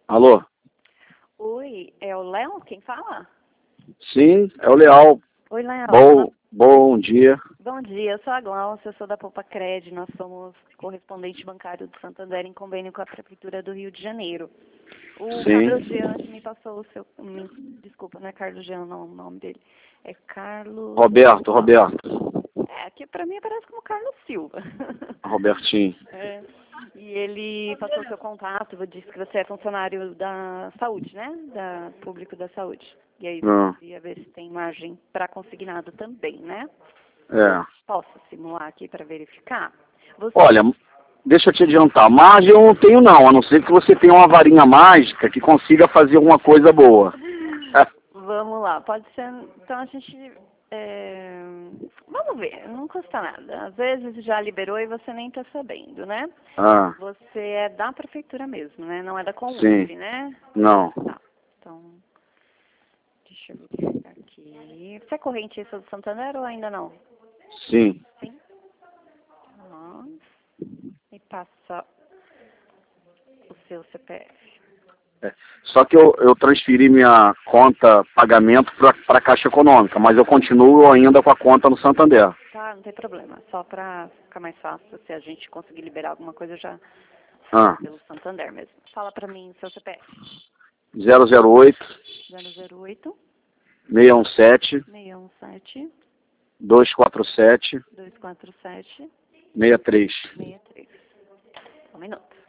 Alô? Oi, é o Léo quem fala? Sim, é o Leal. Oi, Léo. Bom dia. Bom dia, eu sou a Glaucia, eu sou da Poupa Cred, nós somos correspondente bancário do Santander em convênio com a Prefeitura do Rio de Janeiro. O Sim. Carlos Jean me passou o seu... Desculpa, não é Carlos Jean não, o nome dele. É Carlos... Roberto. É, que pra mim parece como Carlos Silva. Robertinho. É. E ele passou o seu contato, disse que você é funcionário da saúde, né? Público da saúde. E aí Ah, você queria ver se tem margem para consignado também, né? é. Posso simular aqui para verificar? Você... Olha, deixa eu te adiantar. Margem eu não tenho não, a não ser que você tenha uma varinha mágica que consiga fazer alguma coisa boa. Vamos lá, pode ser... Então a gente... Vamos ver, não custa nada. Às vezes já liberou e você nem está sabendo, né? Ah, Você é da prefeitura mesmo, né? Não é da Conlup, sim. né? Não. Tá, então... Deixa eu verificar aqui. Você é correntista do Santander ou ainda não? Sim. Sim. Tá. Me passa o seu CPF. É. Só que eu transferi minha conta pagamento para a Caixa Econômica, mas eu continuo ainda com a conta no Santander. Tá, não tem problema. Só para ficar mais fácil, se a gente conseguir liberar alguma coisa, eu já faço Ah, pelo Santander mesmo. Fala para mim o seu CPF. 008 008 617 617 247 247 63. 63. Um minuto.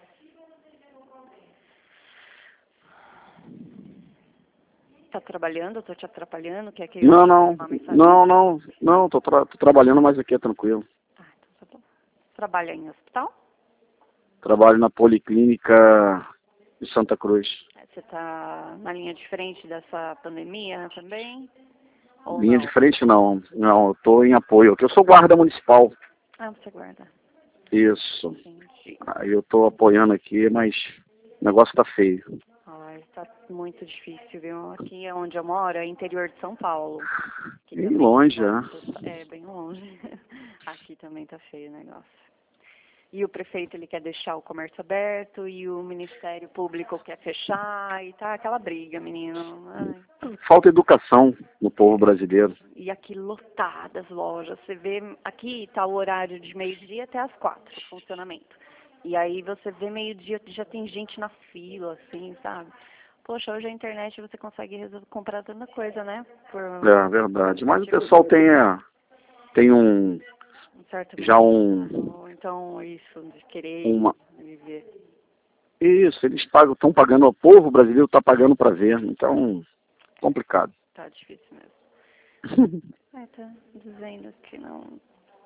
Tá trabalhando? Eu tô te atrapalhando? Quer que eu Não, mande não, uma mensagem? não, tô trabalhando, mas aqui é tranquilo. Ah, então tá bom. Trabalha em hospital? Trabalho na Policlínica de Santa Cruz. Você está na linha de frente dessa pandemia também? Ou Linha de não? frente não, eu tô em apoio, aqui eu sou guarda municipal. Ah, você guarda. Isso. Entendi. Aí eu tô apoiando aqui, mas o negócio tá feio. Ai, tá muito difícil, viu? Aqui é onde eu moro, é interior de São Paulo. Que Bem também longe, né? é bem longe. Aqui também tá feio o negócio. E o prefeito, ele quer deixar o comércio aberto e o Ministério Público quer fechar e tá aquela briga, menino. Ai. Falta educação no povo brasileiro. E aqui lotadas lojas. Você vê, aqui tá o horário de meio-dia até as 4, o funcionamento. E aí você vê meio-dia, já tem gente na fila, assim, sabe? Poxa, hoje a internet você consegue comprar tanta coisa, né? Por É verdade. Mas o pessoal tem um certo já medo, ou então isso de querer uma. viver. Isso, eles estão pagando, o povo brasileiro está pagando para ver, então, complicado. Tá difícil mesmo. Tá dizendo que não...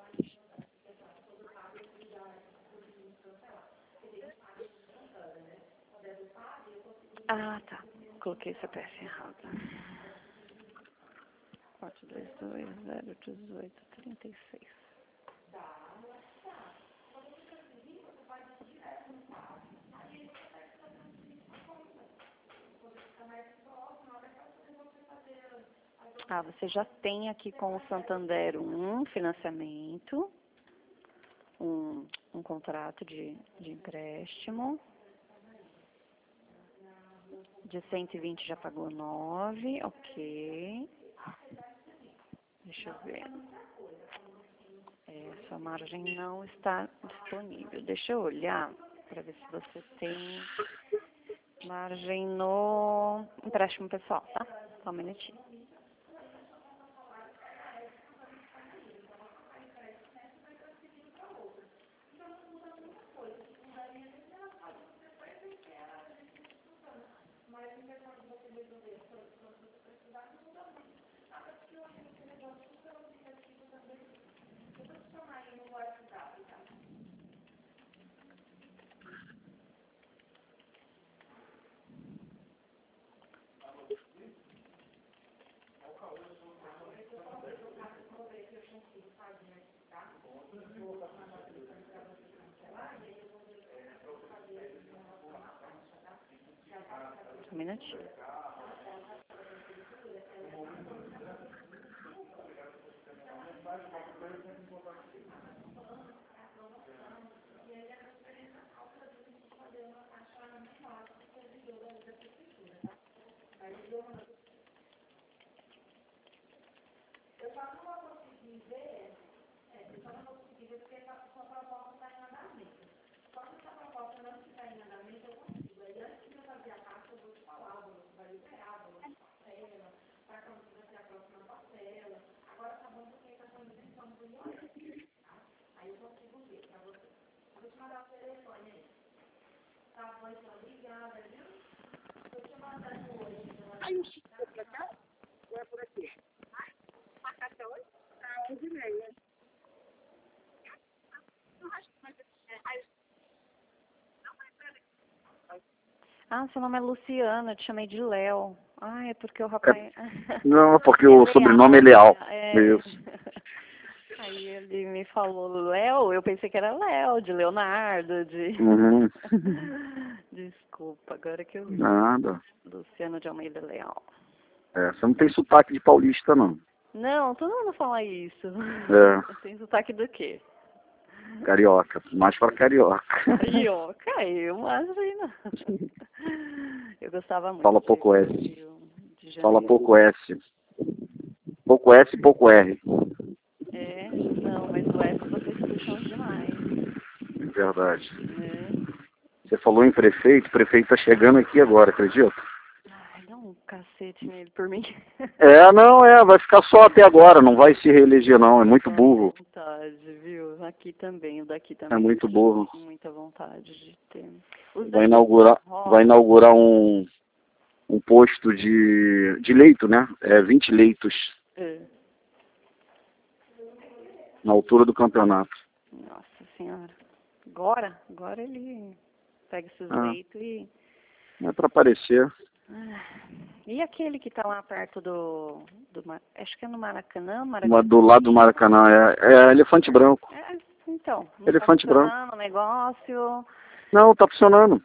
Ah, tá. Coloquei CPF errado. 422-018-36. Ah, você já tem aqui com o Santander um financiamento, um contrato de empréstimo. De 120 já pagou 9, ok. Deixa eu ver. Essa margem não está disponível. Deixa eu olhar para ver se você tem margem no empréstimo pessoal, tá? Só um minutinho. Só um minutinho. Aí o Chico foi pra cá? Ou é por aqui? Marcar até hoje? Ah, 11h30. Ah, seu nome é Luciana, eu te chamei de Léo. Ah, é porque o rapaz... Não, porque É o Leal, sobrenome é Leal. é. Isso. Aí ele me falou Léo, eu pensei que era Léo, de Leonardo, de... Uhum. Desculpa, agora que eu vi. Nada. Luciano de Almeida Leal. É, você não tem sotaque de paulista, não. Não, todo mundo fala isso. É, Tem sotaque do quê? carioca. Mais para carioca. Carioca, eu imagino. Eu gostava muito Fala pouco de S. Rio de Fala Janeiro. pouco S. Pouco S e pouco R. É, não, mas o S vocês puxam demais, Verdade. né? Você falou em prefeito, o prefeito tá chegando aqui agora, acredita? Ai, dá um cacete nele por mim. Vai ficar só até agora, não vai se reeleger não, é muito burro. Vontade, viu? Aqui também, o daqui É também. muito burro. Muita vontade de ter. Os Vai daqui, inaugurar um posto de leito, né? 20 leitos é. na altura do campeonato. Nossa senhora. Agora ele pega esses Ah. leitos e... Não é para aparecer. E aquele que tá lá perto acho que é no Maracanã, Do lado do Maracanã, é elefante branco. Então, não Elefante tá branco. funcionando o negócio. Não, tá funcionando.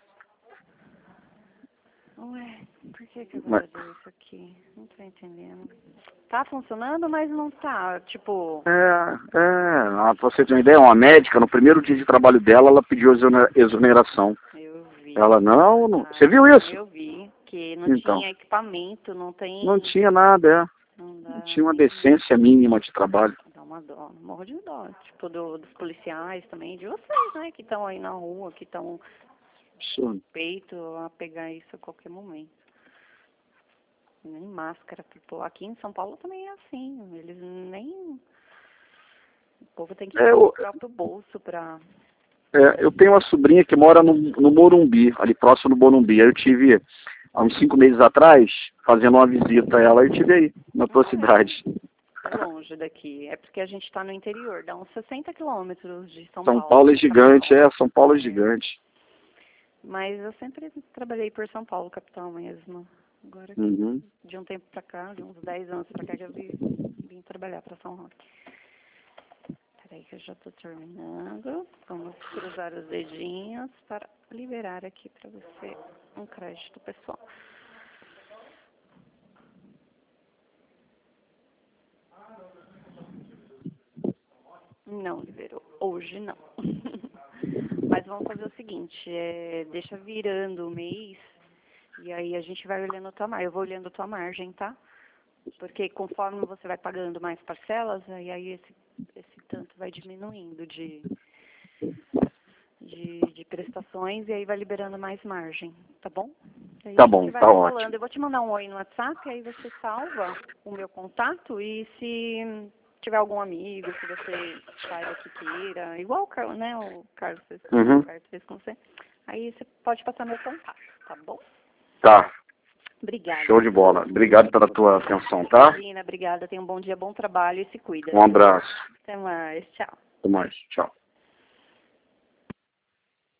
Ué, por que agora deu isso aqui? Não tô entendendo. Tá funcionando, mas não tá, tipo... Pra você ter uma ideia, uma médica, no primeiro dia de trabalho dela, ela pediu exoneração. Eu vi. Ela, não... Você viu isso? Eu vi, que não Então, tinha equipamento, não tem... não tinha nada, Não tinha uma decência mínima de trabalho. Dá uma dó, morro de dó. Tipo, dos policiais também, de vocês, né, que estão aí na rua, que estão Absurdo. peito a pegar isso a qualquer momento. Nem máscara. Tipo, aqui em São Paulo também é assim. Eles nem... O povo tem que ir pro próprio bolso pra... Eu tenho uma sobrinha que mora no Morumbi, ali próximo do Morumbi. Aí eu tive, há uns 5 meses atrás, fazendo uma visita a ela, eu tive aí, na tua cidade. É longe daqui. É porque a gente está no interior, dá uns 60 quilômetros de São São Paulo. Paulo é gigante, São Paulo é gigante. Mas eu sempre trabalhei por São Paulo, capital mesmo. Agora que de um tempo pra cá, de uns 10 anos pra cá, que eu vim trabalhar para São Roque. Peraí que eu já tô terminando. Vamos cruzar os dedinhos para liberar aqui para você um crédito pessoal. Não liberou. Hoje não. Mas vamos fazer o seguinte, deixa virando o mês e aí a gente vai olhando a tua margem. Eu vou olhando a tua margem, tá? Porque conforme você vai pagando mais parcelas, aí esse tanto vai diminuindo de prestações e aí vai liberando mais margem, tá bom? Aí Tá a gente bom, vai tá falando. ótimo. Eu vou te mandar um oi no WhatsApp, aí você salva o meu contato e se tiver algum amigo que você saiba que queira, igual o Carlos, né? O Carlos fez com você. Aí você pode passar meu contato, tá bom? Tá. Obrigada. Show de bola. Obrigado pela tua atenção, tá? Imagina, obrigada. Tenha um bom dia, bom trabalho e se cuida. Um abraço. Até mais. Tchau. Até mais. Tchau.